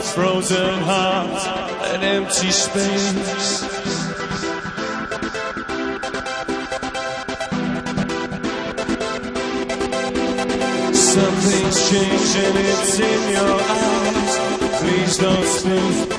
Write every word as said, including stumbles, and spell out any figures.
frozen heart, an empty space. Something's changed and it's in your eyes. Please don't speak.